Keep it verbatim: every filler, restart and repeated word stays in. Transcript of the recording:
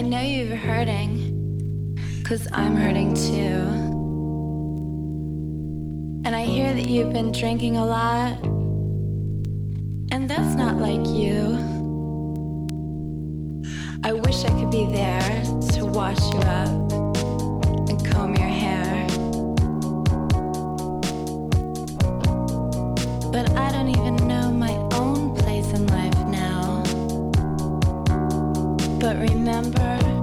know you're hurting, 'cause I'm hurting too. And I hear that you've been drinking a lot, and that's not like you. I wish I could be there to wash you up and comb your hair. But I don't even know my own place in life now. But remember,